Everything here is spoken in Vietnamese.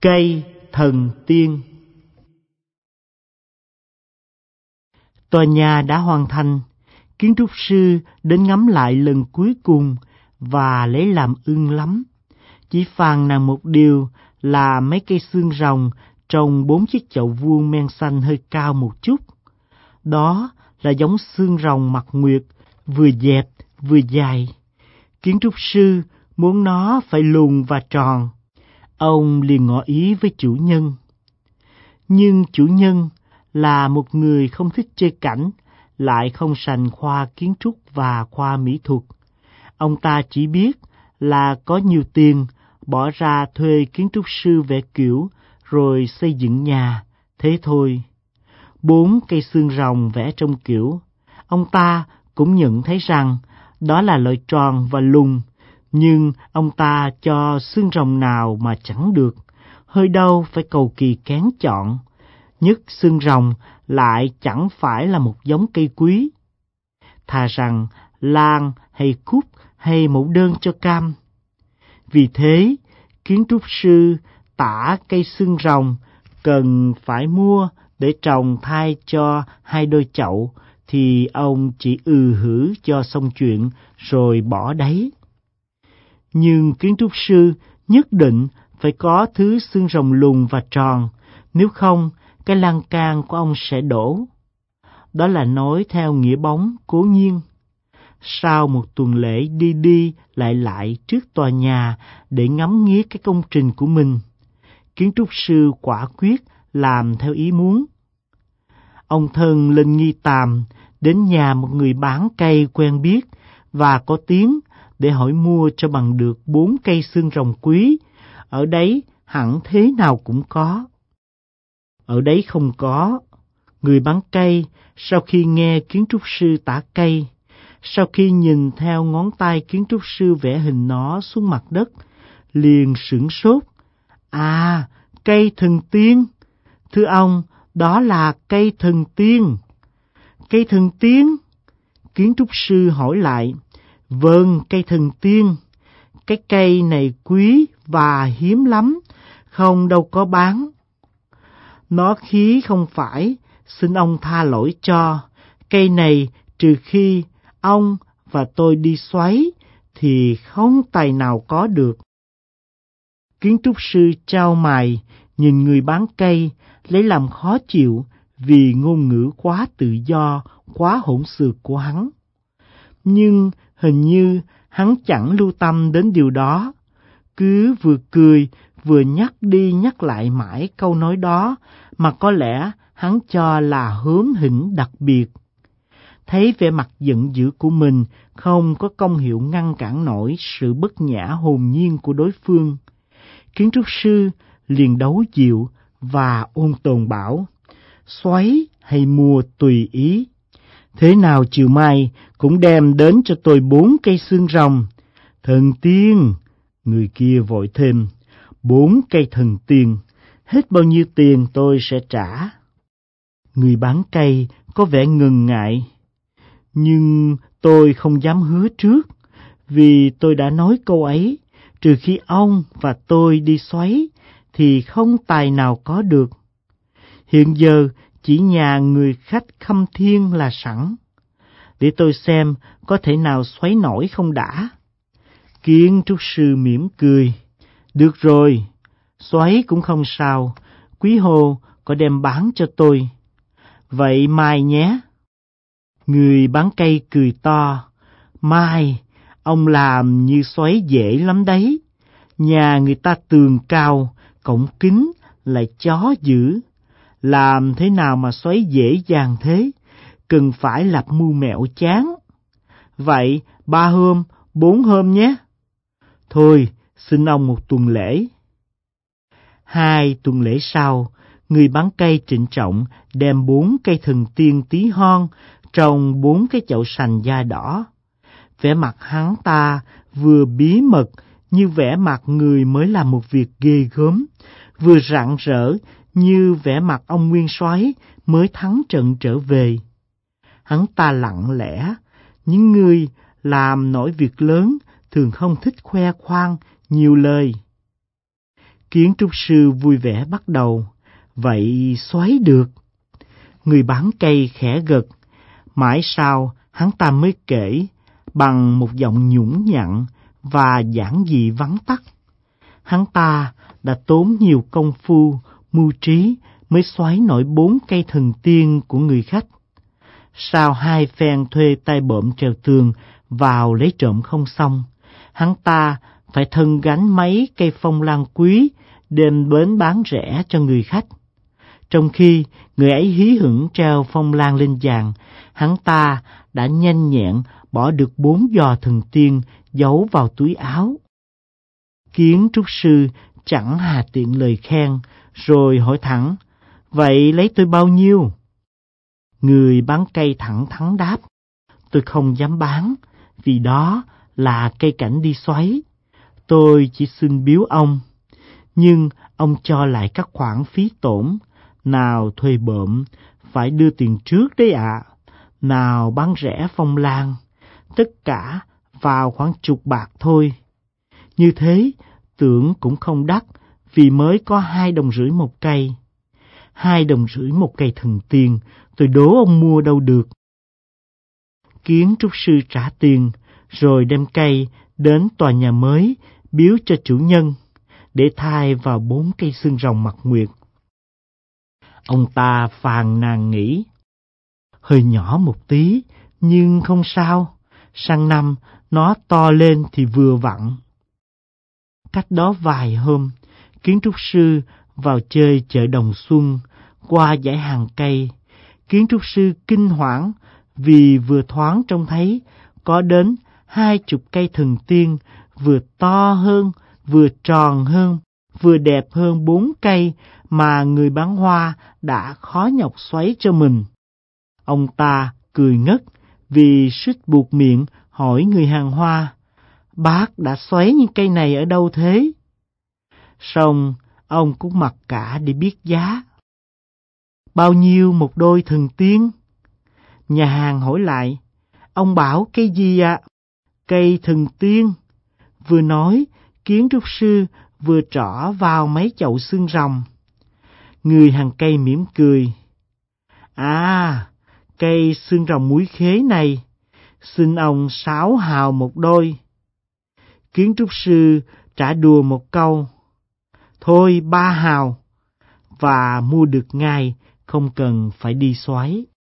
Cây thần tiên. Tòa nhà đã hoàn thành, kiến trúc sư đến ngắm lại lần cuối cùng và lấy làm ưng lắm. Chỉ phàn nàn một điều là mấy cây xương rồng trong 4 chiếc chậu vuông men xanh hơi cao một chút. Đó là giống xương rồng mặt nguyệt, vừa dẹp vừa dài. Kiến trúc sư muốn nó phải lùn và tròn. Ông liền ngỏ ý với chủ nhân. Nhưng chủ nhân là một người không thích chơi cảnh, lại không sành khoa kiến trúc và khoa mỹ thuật. Ông ta chỉ biết là có nhiều tiền, bỏ ra thuê kiến trúc sư vẽ kiểu rồi xây dựng nhà, thế thôi. 4 cây xương rồng vẽ trong kiểu, ông ta cũng nhận thấy rằng đó là loại tròn và lùn, nhưng ông ta cho xương rồng nào mà chẳng được, hơi đâu phải cầu kỳ kén chọn. Nhất xương rồng lại chẳng phải là một giống cây quý. Thà rằng lan hay cúc hay mẫu đơn cho cam. Vì thế, kiến trúc sư tả cây xương rồng cần phải mua để trồng thay cho 2 đôi chậu, thì ông chỉ hử cho xong chuyện rồi bỏ đấy. Nhưng kiến trúc sư nhất định phải có thứ xương rồng lùn và tròn, nếu không cái lan can của ông sẽ đổ. Đó là nói theo nghĩa bóng cố nhiên. Sau một tuần lễ đi lại trước tòa nhà để ngắm nghía cái công trình của mình, kiến trúc sư quả quyết làm theo ý muốn. Ông thân lên Nghi Tàm, đến nhà một người bán cây quen biết và có tiếng để hỏi mua cho bằng được 4 cây xương rồng quý. Ở đấy hẳn thế nào cũng có. Ở đấy không có. Người bán cây sau khi nghe kiến trúc sư tả cây, sau khi nhìn theo ngón tay kiến trúc sư vẽ hình nó xuống mặt đất, liền sửng sốt. À, cây thần tiên. Thưa ông, đó là cây thần tiên. Cây thần tiên? Kiến trúc sư hỏi lại. Vâng, cây thần tiên. Cái cây này quý và hiếm lắm, không đâu có bán. Nó khí không phải, xin ông tha lỗi cho. Cây này trừ khi ông và tôi đi xoáy thì không tài nào có được. Kiến trúc sư chau mày, nhìn người bán cây, lấy làm khó chịu vì ngôn ngữ quá tự do, quá hỗn xược của hắn. Nhưng hình như hắn chẳng lưu tâm đến điều đó, cứ vừa cười vừa nhắc đi nhắc lại mãi câu nói đó mà có lẽ hắn cho là hớm hỉnh đặc biệt. Thấy vẻ mặt giận dữ của mình không có công hiệu ngăn cản nổi sự bất nhã hồn nhiên của đối phương, kiến trúc sư liền đấu dịu và ôn tồn bảo, xoáy hay mua tùy ý. Thế nào chiều mai cũng đem đến cho tôi 4 cây xương rồng. Thần tiên, người kia vội thêm, 4 cây thần tiên, hết bao nhiêu tiền tôi sẽ trả. Người bán cây có vẻ ngần ngại. Nhưng tôi không dám hứa trước, vì tôi đã nói câu ấy, trừ khi ông và tôi đi xoáy, thì không tài nào có được. Hiện giờ chỉ nhà người khách Khâm Thiên là sẵn. Để tôi xem có thể nào xoáy nổi không đã. Kiến trúc sư mỉm cười. Được rồi, xoáy cũng không sao, quý hồ có đem bán cho tôi. Vậy mai nhé. Người bán cây cười to. Mai, ông làm như xoáy dễ lắm đấy. Nhà người ta tường cao, cổng kính, lại chó dữ. Làm thế nào mà xoáy dễ dàng thế? Cần phải lập mưu mẹo chán. Vậy 3 hôm, 4 hôm nhé. Thôi, xin ông 1 tuần lễ. 2 tuần lễ sau, người bán cây trịnh trọng đem 4 cây thần tiên tí hon trong 4 cái chậu sành da đỏ. Vẻ mặt hắn ta vừa bí mật như vẻ mặt người mới làm một việc ghê gớm, vừa rạng rỡ như vẻ mặt ông nguyên soái mới thắng trận trở về. Hắn ta lặng lẽ, những người làm nổi việc lớn thường không thích khoe khoang, nhiều lời. Kiến trúc sư vui vẻ bắt đầu. Vậy xoáy được. Người bán cây khẽ gật. Mãi sau hắn ta mới kể bằng một giọng nhũn nhặn và giản dị vắn tắt. Hắn ta đã tốn nhiều công phu, mưu trí mới xoáy nổi 4 cây thần tiên của người khách. Sau 2 phen thuê tay bộm trèo tường vào lấy trộm không xong, hắn ta phải thân gánh mấy cây phong lan quý đem đến bán rẻ cho người khách. Trong khi người ấy hí hửng treo phong lan lên giàn, hắn ta đã nhanh nhẹn bỏ được 4 giò thần tiên giấu vào túi áo. Kiến trúc sư chẳng hà tiện lời khen, rồi hỏi thẳng, vậy lấy tôi bao nhiêu? Người bán cây thẳng thắn đáp, tôi không dám bán, vì đó là cây cảnh đi xoáy. Tôi chỉ xin biếu ông, nhưng ông cho lại các khoản phí tổn. Nào thuê bộm, phải đưa tiền trước đấy ạ. Nào bán rẻ phong lan, tất cả vào khoảng 10 bạc thôi. Như thế, tưởng cũng không đắt, vì mới có 2,5 đồng một cây. 2,5 đồng một cây thần tiên, tôi đố ông mua đâu được. Kiến trúc sư trả tiền, rồi đem cây đến tòa nhà mới, biếu cho chủ nhân, để thay vào 4 cây xương rồng mặt nguyệt. Ông ta phàn nàn nghĩ, hơi nhỏ một tí, nhưng không sao, sang năm nó to lên thì vừa vặn. Cách đó vài hôm, kiến trúc sư vào chơi chợ Đồng Xuân, qua dãy hàng cây. Kiến trúc sư kinh hoảng vì vừa thoáng trông thấy có đến 20 cây thần tiên, vừa to hơn, vừa tròn hơn, vừa đẹp hơn 4 cây mà người bán hoa đã khó nhọc xoáy cho mình. Ông ta cười ngất vì suýt buột miệng hỏi người hàng hoa, bác đã xoáy những cây này ở đâu thế? Xong ông cũng mặc cả để biết giá. Bao nhiêu một đôi thần tiên? Nhà hàng hỏi lại, ông bảo cây gì ạ? Cây thần tiên. Vừa nói, kiến trúc sư vừa trỏ vào mấy chậu xương rồng. Người hàng cây mỉm cười. À, cây xương rồng múi khế này, xin ông 6 hào một đôi. Kiến trúc sư trả đùa một câu, thôi 3 hào, và mua được ngay, không cần phải đi xoáy.